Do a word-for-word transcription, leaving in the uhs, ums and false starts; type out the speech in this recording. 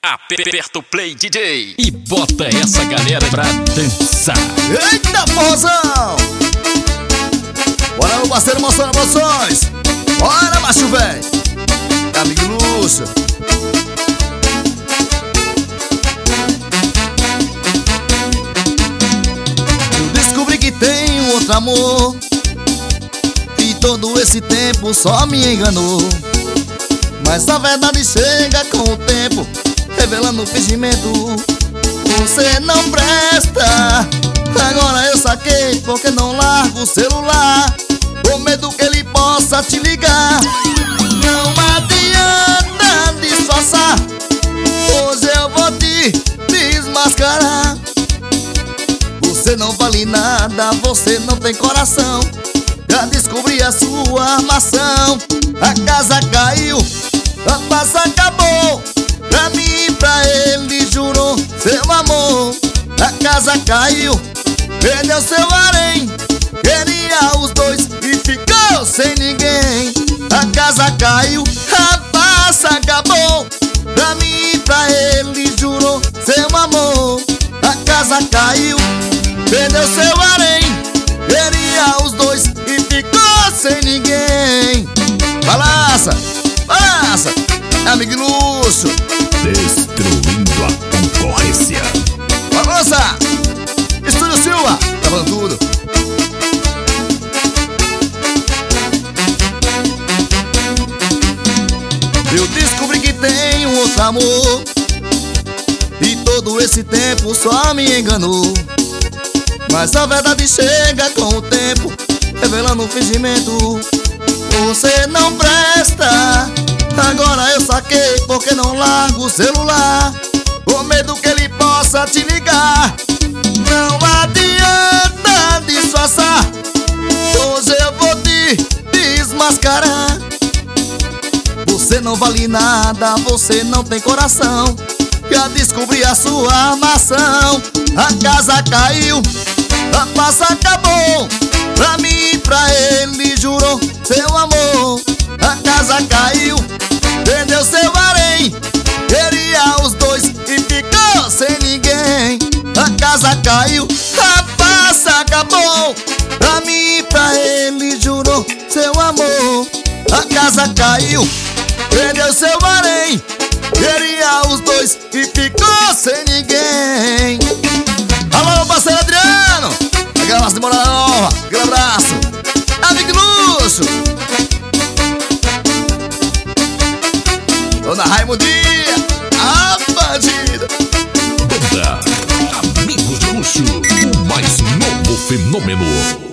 Aperta o play, D J, e bota essa galera pra dançar. Eita, porrozão! Bora, meu parceiro Moção Produções. Bora, macho velho. Amigo Lúcio. Eu descobri que tenho outro amor, e todo esse tempo só me enganou. Mas a verdade chega com o tempo, revelando o fingimento. Você não presta. Agora eu saquei porque não largo o celular, com medo que ele possa te ligar. Não adianta disfarçar, hoje eu vou te desmascarar. Você não vale nada, você não tem coração. Já descobri a sua armação. A casa caiu, a paz acabou. Pra mim e pra ele jurou seu amor. A casa caiu, perdeu seu harém. Queria os dois e ficou sem ninguém. A casa caiu, a paz acabou. Pra mim e pra ele jurou seu amor. A casa caiu, perdeu seu harém. Queria os dois e ficou sem ninguém. Balança, balança, amigo Lúcio. Destruindo a concorrência. Balança, Estúdio Silva, gravando tudo. Eu descobri que tenho outro amor, e todo esse tempo só me enganou. Mas a verdade chega com o tempo, revelando o fingimento. Você não presta. Agora eu saquei porque não largo o celular, com medo que ele possa te ligar. Não adianta disfarçar, hoje eu vou te desmascarar. Você não vale nada, você não tem coração. Já descobri a sua armação. A casa caiu, a paz acabou. Pra mim e pra ele jurou seu amor. A casa caiu, perdeu seu harém. Queria os dois e ficou sem ninguém. A casa caiu, a paz acabou. Pra mim e pra ele jurou seu amor. A casa caiu, perdeu seu harém. Queria os dois e ficou sem ninguém. Alô, meu parceiro Adriano, aquela massa de Morada Nova, aquele abraço. Amigo Lúcio, Dona Raimundinha, a bandida. Banda Amigos Lúcio, o mais novo fenômeno.